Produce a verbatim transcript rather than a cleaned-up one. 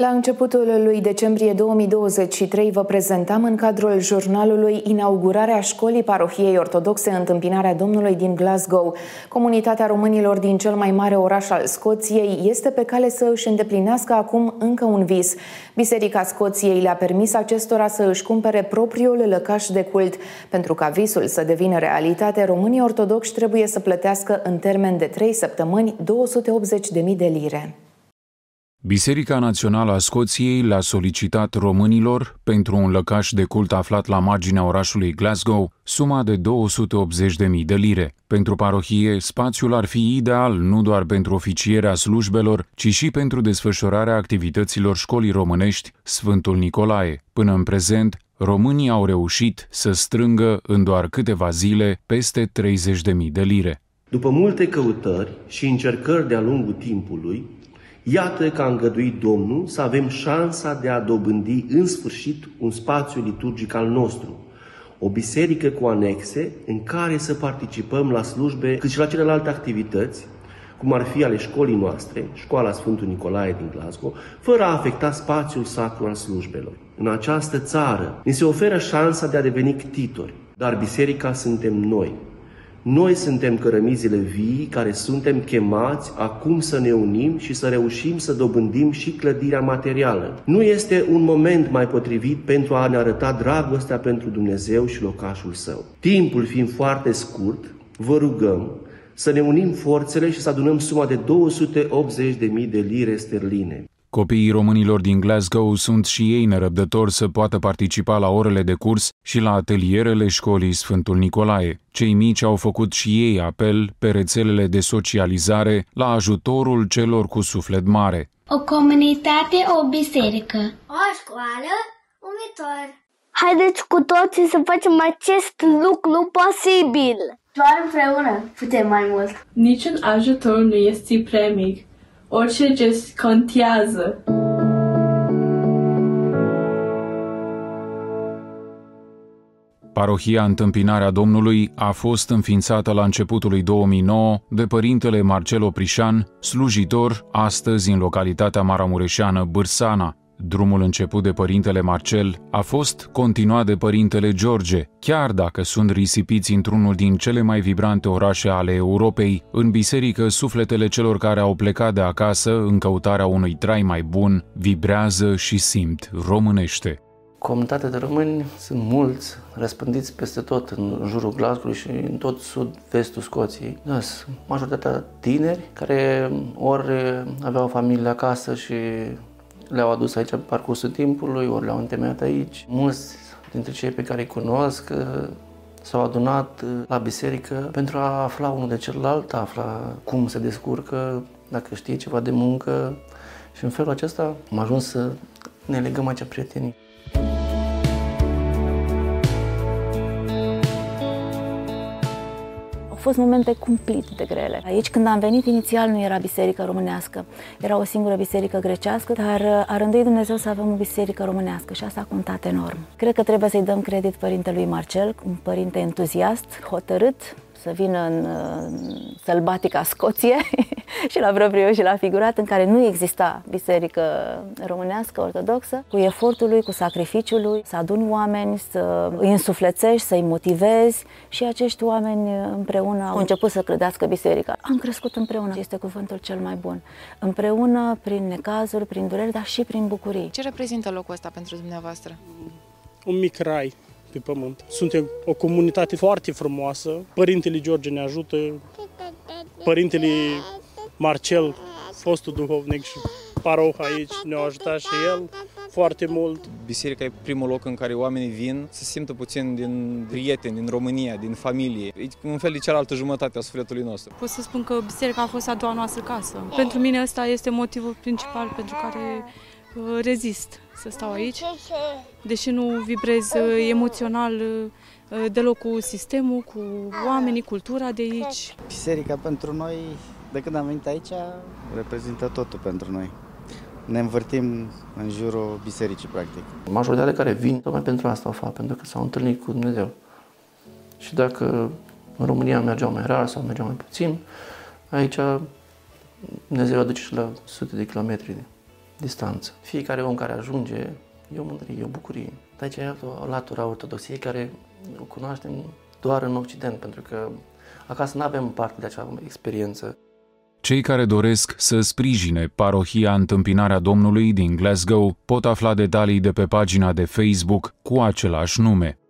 La începutul lui decembrie două mii douăzeci și trei vă prezentam în cadrul jurnalului inaugurarea școlii parohiei ortodoxe Întâmpinarea Domnului din Glasgow. Comunitatea românilor din cel mai mare oraș al Scoției este pe cale să își îndeplinească acum încă un vis. Biserica Scoției le-a permis acestora să își cumpere propriul lăcaș de cult. Pentru ca visul să devină realitate, românii ortodoxi trebuie să plătească în termen de trei săptămâni două sute optzeci de mii de lire. Biserica Națională a Scoției le-a solicitat românilor, pentru un lăcaș de cult aflat la marginea orașului Glasgow, suma de două sute optzeci de mii de lire. Pentru parohie, spațiul ar fi ideal nu doar pentru oficierea slujbelor, ci și pentru desfășurarea activităților școlii românești Sfântul Nicolae. Până în prezent, românii au reușit să strângă în doar câteva zile peste treizeci de mii de lire. După multe căutări și încercări de-a lungul timpului, iată că a îngăduit Domnul să avem șansa de a dobândi în sfârșit un spațiu liturgic al nostru, o biserică cu anexe în care să participăm la slujbe, cât și la celelalte activități, cum ar fi ale școlii noastre, școala Sfântul Nicolae din Glasgow, fără a afecta spațiul sacru al slujbelor. În această țară ni se oferă șansa de a deveni ctitori, dar biserica suntem noi. Noi suntem cărămizile vii care suntem chemați acum să ne unim și să reușim să dobândim și clădirea materială. Nu este un moment mai potrivit pentru a ne arăta dragostea pentru Dumnezeu și locașul Său. Timpul fiind foarte scurt, vă rugăm să ne unim forțele și să adunăm suma de două sute optzeci de mii de lire sterline. Copiii românilor din Glasgow sunt și ei nerăbdători să poată participa la orele de curs și la atelierele școlii Sfântul Nicolae. Cei mici au făcut și ei apel pe rețelele de socializare la ajutorul celor cu suflet mare. O comunitate, o biserică. O școală, un viitor. Haideți cu toții să facem acest lucru posibil. Doar împreună putem mai mult. Niciun ajutor nu este prea mic. Orice gest contează. Parohia Întâmpinarea Domnului a fost înființată la începutul lui două mii nouă de părintele Marcel Oprișan, slujitor astăzi în localitatea maramureșeană Bârsana. Drumul început de părintele Marcel a fost continuat de părintele George, chiar dacă sunt risipiți într-unul din cele mai vibrante orașe ale Europei, în biserică sufletele celor care au plecat de acasă în căutarea unui trai mai bun vibrează și simt românește. Comunitatea de români sunt mulți, răspândiți peste tot în jurul Glasgow și în tot sud-vestul Scoției. Da, sunt majoritatea tineri care ori aveau familie acasă și le-au adus aici pe parcursul timpului, ori le-au întemeiat aici. Mulți dintre cei pe care îi cunosc s-au adunat la biserică pentru a afla unul de celălalt, a afla cum se descurcă, dacă știe ceva de muncă. Și în felul acesta am ajuns să ne legăm aici prietenii. Au fost momente cumplit de grele. Aici, când am venit, inițial nu era biserică românească. Era o singură biserică grecească, dar a rânduit Dumnezeu să avem o biserică românească și asta a contat enorm. Cred că trebuie să-i dăm credit părintelui Marcel, un părinte entuziast, hotărât, să vină în uh, sălbatica Scoție și la propriu și la figurat, în care nu exista biserică românească ortodoxă, cu efortul lui, cu sacrificiul lui, să aduni oameni, să îi însuflețești, să îi motivezi și acești oameni împreună au început să clădească biserica. Am crescut împreună, este cuvântul cel mai bun. Împreună, prin necazuri, prin dureri, dar și prin bucurii. Ce reprezintă locul ăsta pentru dumneavoastră? Un mic rai pe pământ. Suntem o comunitate foarte frumoasă. Părintele George ne ajută, părintele Marcel, fostul duhovnic și paroh aici, ne-a ajutat și el foarte mult. Biserica e primul loc în care oamenii vin să simtă puțin din prieteni, din România, din familie. E un fel de cealaltă jumătate a sufletului nostru. Pot să spun că biserica a fost a doua noastră casă. Pentru mine ăsta este motivul principal pentru care rezist să stau aici, deși nu vibrez emoțional deloc cu sistemul, cu oamenii, cultura de aici. Biserica pentru noi, de când am venit aici, reprezintă totul pentru noi. Ne învârtim în jurul bisericii, practic. Majoritatea care vin, tocmai pentru asta o fac, pentru că s-au întâlnit cu Dumnezeu. Și dacă în România mergeau mai rar sau mergeau mai puțin, aici Dumnezeu aduce și la sute de kilometri distanță. Fiecare om care ajunge e o mândrie, e o bucurie. Dar aici e o latură a ortodoxiei care o cunoaștem doar în Occident, pentru că acasă nu avem parte de acea experiență. Cei care doresc să sprijine parohia Întâmpinarea Domnului din Glasgow pot afla detalii de pe pagina de Facebook cu același nume.